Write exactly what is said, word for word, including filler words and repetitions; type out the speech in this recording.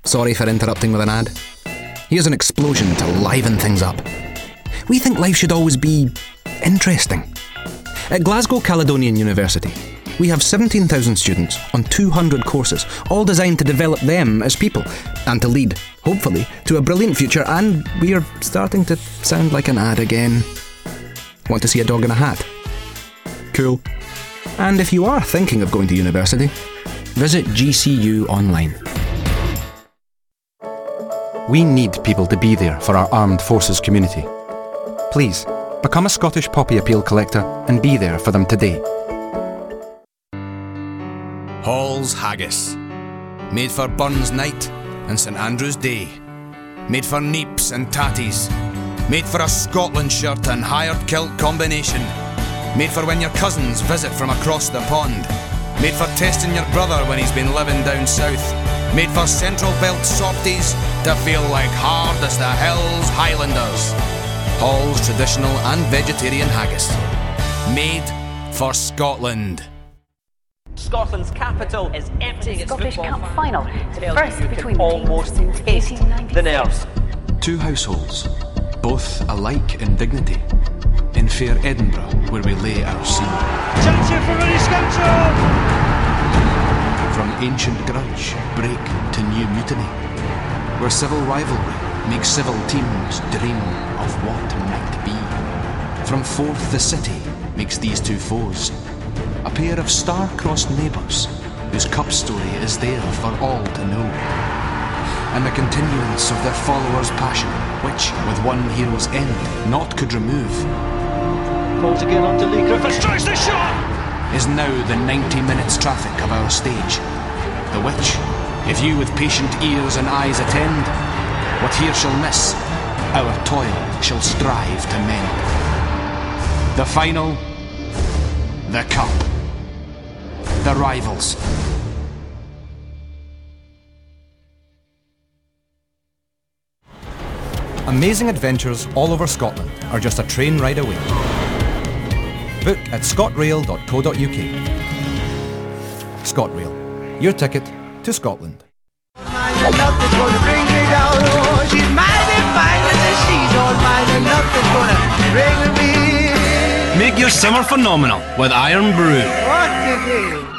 Sorry for interrupting with an ad. Here's an explosion to liven things up. We think life should always be interesting. At Glasgow Caledonian University, we have seventeen thousand students on two hundred courses, all designed to develop them as people and to lead, hopefully, to a brilliant future. And we're starting to sound like an ad again. Want to see a dog in a hat? Cool. And if you are thinking of going to university, visit G C U online. We need people to be there for our armed forces community. Please, become a Scottish Poppy Appeal collector and be there for them today. Hall's Haggis. Made for Burns Night and St Andrew's Day. Made for neeps and tatties. Made for a Scotland shirt and hired kilt combination. Made for when your cousins visit from across the pond. Made for testing your brother when he's been living down south. Made for Central Belt softies to feel like hard as the hills Highlanders. Hall's traditional and vegetarian haggis. Made for Scotland. Scotland's capital is emptying its Scottish football Cup final, the first between the almost teams since taste eighteen ninety-six. the nerves. Two households, both alike in dignity, in fair Edinburgh where we lay our scene. Chance here for Rudi Scancho! From ancient grudge break to new mutiny, where civil rivalry makes civil teams dream of what might be. From Forth the city makes these two foes a pair of star-crossed neighbours whose cup story is there for all to know, and the continuance of their followers' passion, which, with one hero's end, naught could remove, Calls again on to Lee Griffiths, strikes the shot! is now the ninety minutes traffic of our stage, the which, if you with patient ears and eyes attend, what here shall miss, our toil shall strive to mend. The final, the cup, the rivals. Amazing adventures all over Scotland are just a train ride away. Book at scotrail dot co dot uk. ScotRail, your ticket to Scotland. Make your summer phenomenal with Iron Brew. What to do?